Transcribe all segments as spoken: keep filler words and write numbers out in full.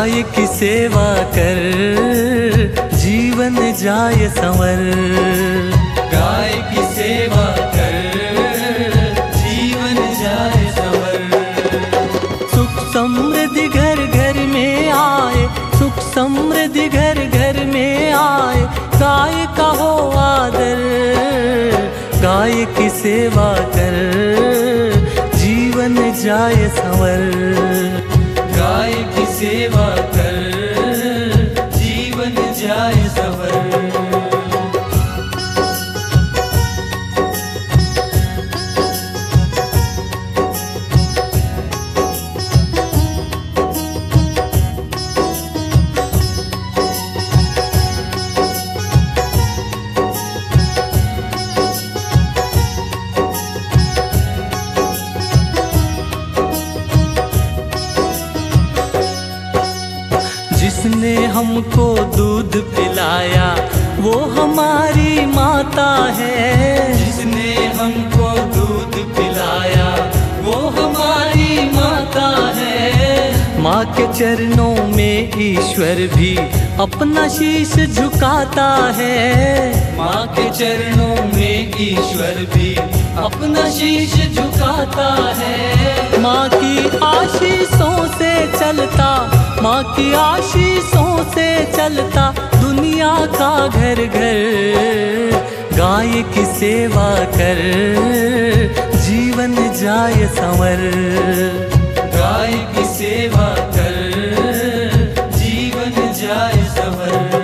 गाय की सेवा कर जीवन जाए संवर। गाय की सेवा कर जीवन जाए संवर। सुख समृद्धि घर घर में आए, सुख समृद्धि घर घर में आए, गाय का हो आदर। गाय की सेवा कर जीवन जाए संवर। गाय की सेवा कर जीवन जाए संवर। जिसने हमको दूध पिलाया वो हमारी माता है। जिसने हमको दूध पिलाया वो हमारी माता है। माँ के चरणों में ईश्वर भी अपना शीश झुकाता है। माँ के चरणों में ईश्वर भी अपना शीश झुकाता है। माँ की आशीषों से चलता, माँ की आशीषों से चलता दुनिया का घर घर। गाय की सेवा कर जीवन जाए संवर। गाय की सेवा कर जीवन जाए संवर।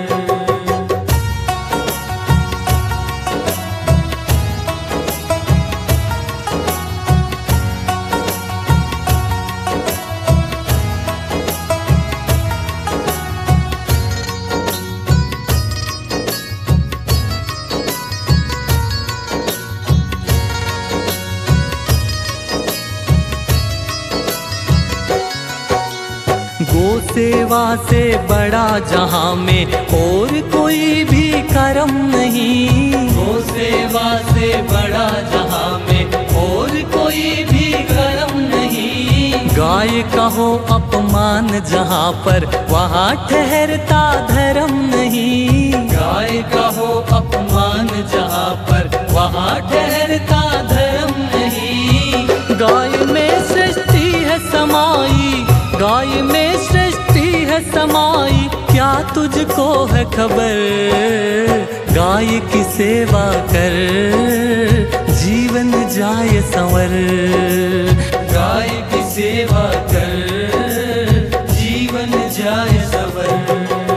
गो सेवा से बड़ा जहाँ में और कोई भी कर्म नहीं। गो सेवा से बड़ा जहाँ में और कोई भी कर्म नहीं। गाय का हो अपमान जहाँ पर वहाँ ठहरता धर्म नहीं। गाय का हो अपमान जहाँ पर वहाँ ठहरता धर्म नहीं। गाय में सृष्टि है समाई, गाय में सृष्टि है समाई, क्या तुझको है खबर। गाय की सेवा कर जीवन जाए संवर। गाय की सेवा कर जीवन जाए संवर।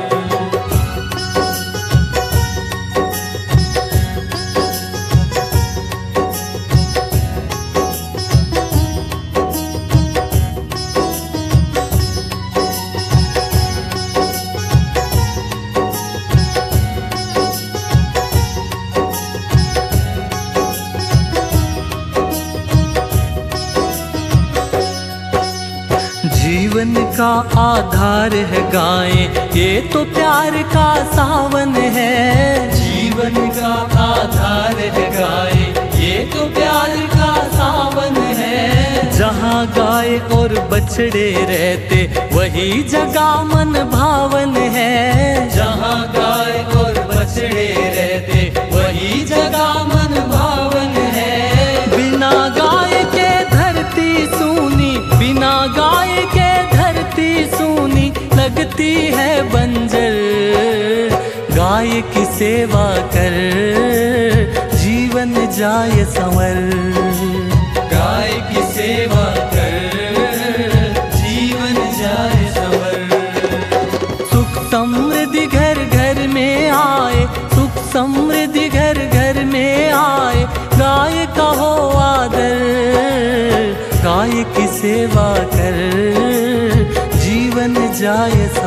जीवन का आधार है गाय, ये तो प्यार का सावन है। जीवन का आधार है गाय, ये तो प्यार का सावन है। जहाँ गाय और बछड़े रहते वही जगह मन भावन है। जहाँ गाय और बछड़े रहते वही जगह मन भावन है। बिना गाय के धरती सूनी, बिना गाय के धरती सूनी लगती है बंजर। गाय की सेवा कर जीवन जाए संवर। गाय की सेवा कर जीवन जाए संवर। सुख समृद्धि घर घर में आए, सुख समृद्धि घर घर में आए, गाय का हो आदर। गाय की सेवा कर जीवन जाए